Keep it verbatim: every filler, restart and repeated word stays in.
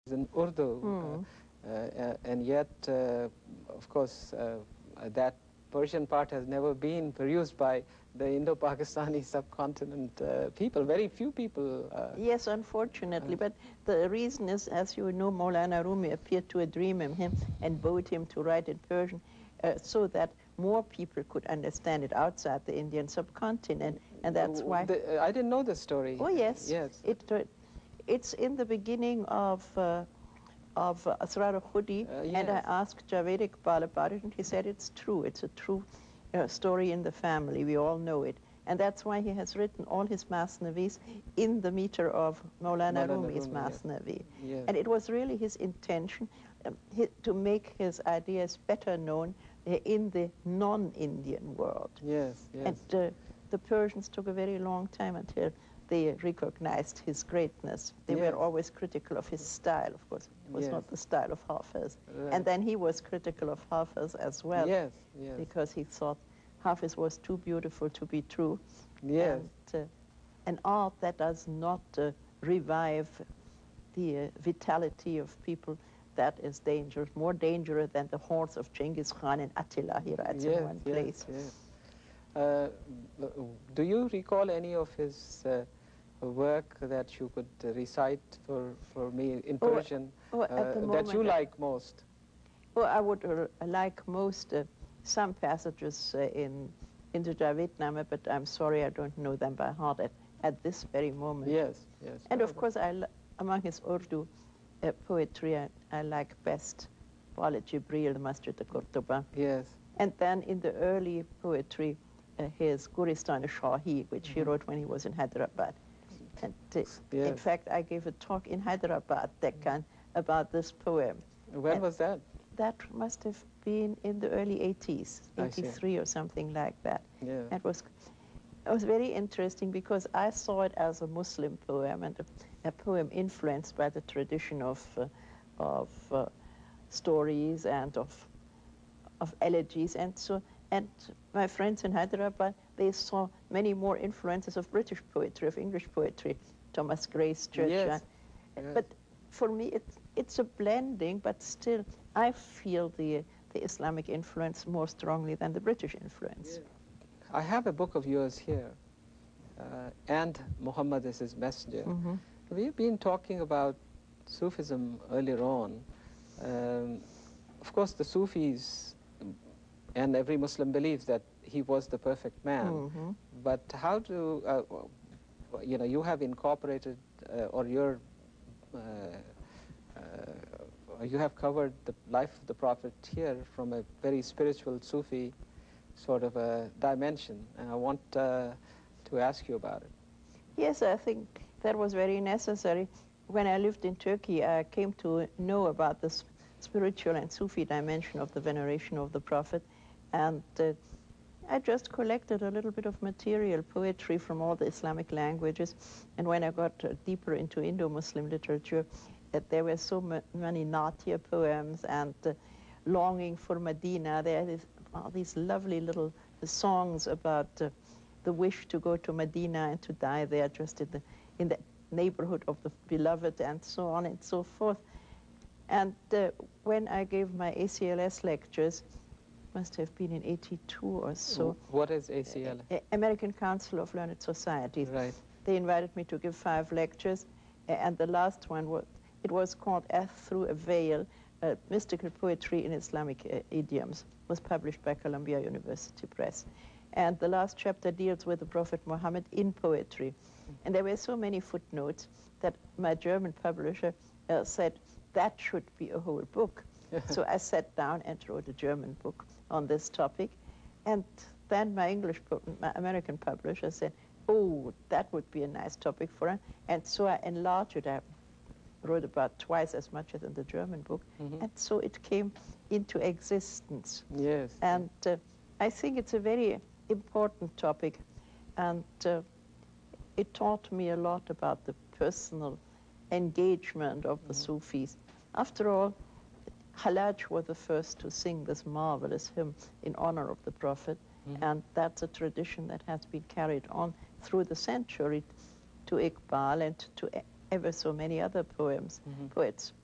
in Urdu, Mm. uh, uh, and yet, uh, of course, uh, that Persian part has never been perused by the Indo-Pakistani subcontinent uh, people. Very few people. Uh, Yes, unfortunately, uh, but the reason is, as you know, Maulana Rumi appeared to a dream in him and bade him to write in Persian uh, so that more people could understand it outside the Indian subcontinent, and that's why... The, I didn't know the story. Oh, yes. Yes. It, uh, it's in the beginning of, uh, of uh, Asrar al-Khudi, Uh, and I yes. asked Javed Iqbal about it, and he said it's true. It's a true uh, story in the family. We all know it. And that's why he has written all his Masnavis in the meter of Maulana, Maulana Rumi's Rumi, yes. Masnavi. Yes. And it was really his intention um, hi, to make his ideas better known uh, in the non-Indian world. Yes, yes. And uh, the Persians took a very long time until they recognized his greatness. They yes. were always critical of his style, of course. It was yes. not the style of Hafiz. Right. And then he was critical of Hafiz as well. Yes, yes. Because he thought Hafiz was too beautiful to be true. Yes. And uh, an art that does not uh, revive the uh, vitality of people, that is dangerous, more dangerous than the hordes of Genghis Khan and Attila, he writes yes, in one yes, place. Yes. Uh, do you recall any of his uh, work that you could uh, recite for, for me in Oh, Persian oh, at uh, the that you moment, like most? Oh, I would uh, like most uh, some passages uh, in in the Javednama, but I'm sorry I don't know them by heart at, at this very moment. Yes, yes. And no, of course, I, among his Urdu uh, poetry, I, I like best Wali Jibril, Masjid al-Qurtuba. Yes. And then in the early poetry, uh, his Guristan-e-Shahi, which Mm-hmm. he wrote when he was in Hyderabad. And uh, yes. in fact, I gave a talk in Hyderabad, Deccan, about this poem. When and was that? That must have been in the early eighties, eighty-three or something like that. Yeah. It was, it was very interesting because I saw it as a Muslim poem and a, a poem influenced by the tradition of, uh, of uh, stories and of, of elegies. And so, and my friends in Hyderabad, they saw many more influences of British poetry, of English poetry, Thomas Gray's Church. Yes. And, yes. But for me, it's, it's a blending, but still, I feel the, the Islamic influence more strongly than the British influence. Yeah. I have a book of yours here, uh, and Muhammad is his messenger. Mm-hmm. We've been talking about Sufism earlier on. Um, of course, the Sufis and every Muslim believes that he was the perfect man. Mm-hmm. But how do, uh, you know, you have incorporated, uh, or you're Uh, uh, you have covered the life of the Prophet here from a very spiritual Sufi sort of a dimension, and I want uh, to ask you about it. Yes, I think that was very necessary. When I lived in Turkey, I came to know about this spiritual and Sufi dimension of the veneration of the Prophet, and uh, I just collected a little bit of material, poetry from all the Islamic languages, and when I got uh, deeper into Indo-Muslim literature, that there were so ma many Natia poems and uh, longing for Medina. There are these, all these lovely little songs about uh, the wish to go to Medina and to die there, just in the, in the neighborhood of the beloved, and so on and so forth. And uh, when I gave my A C L S lectures, must have been in eighty-two or so. What is A C L? Uh, American Council of Learned Societies. Right. They invited me to give five lectures, uh, and the last one, was, it was called As Through a Veil, uh, Mystical Poetry in Islamic uh, Idioms, was published by Columbia University Press. And the last chapter deals with the Prophet Muhammad in poetry. And there were so many footnotes that my German publisher uh, said, that should be a whole book. So I sat down and wrote a German book on this topic. And then my English, my American publisher said, oh, that would be a nice topic for it. And so I enlarged it. I wrote about twice as much as in the German book. Mm-hmm. And so it came into existence. Yes. And uh, I think it's a very important topic. And uh, it taught me a lot about the personal engagement of the mm-hmm. Sufis. After all, Hallaj were the first to sing this marvelous hymn in honor of the Prophet, mm-hmm. and that's a tradition that has been carried on through the century to Iqbal and to ever so many other poems, mm-hmm. poets.